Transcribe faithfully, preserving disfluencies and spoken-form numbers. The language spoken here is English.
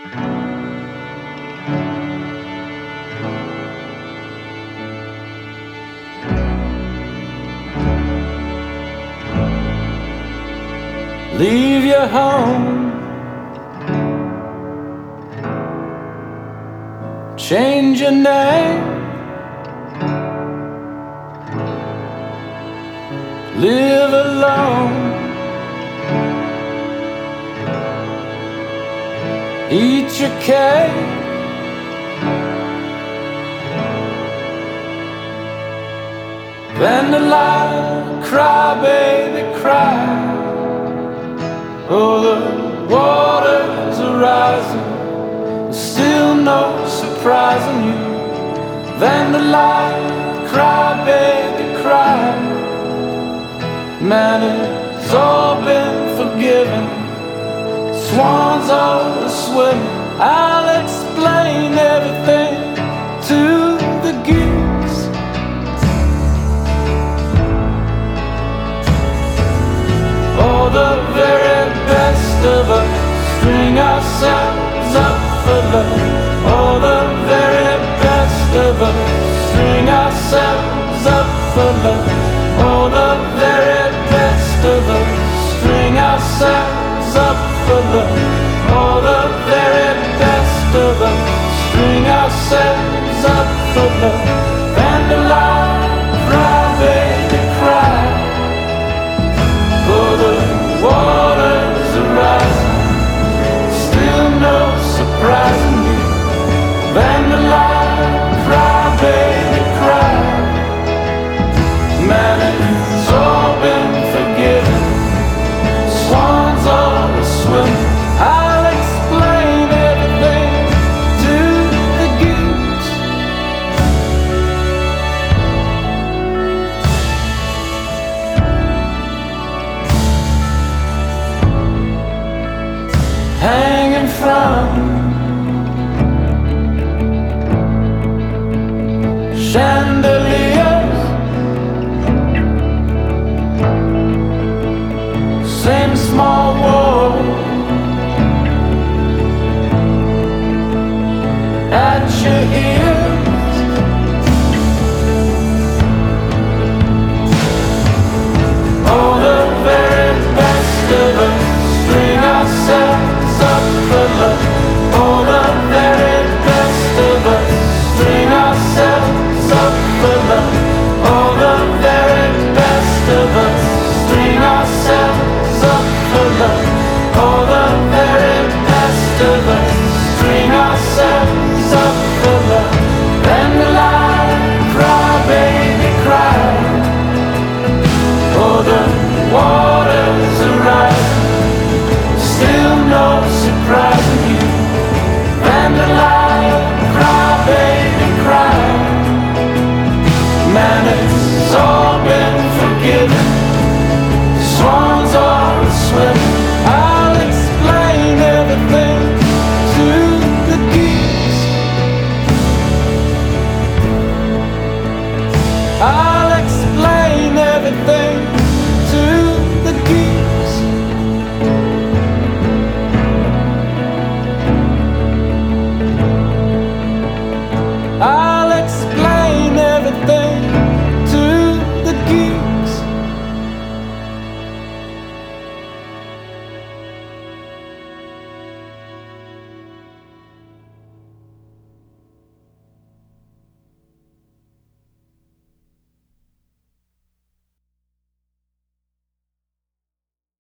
Leave your home, change your name, live alone, eat your cake, Vandalize, cry baby cry. Oh, the waters are rising, there's still no surprising you. Vandalize, cry baby cry. Man, it's all been forgiven, swans are swimming. I'll explain everything to the geese. Oh, the very best of us string ourselves up for love. Oh, the very best of us string ourselves up for love. Oh, the very best of us string ourselves up for love. Oh, the very best of us string ourselves up for love. Vandalize, cry baby cry. Oh, the waters are rising, still no surprising you. Vandalize, cry baby cry. Man, it's all been forgiven, swans are swimming. I'll explain everything to the geese. Hanging from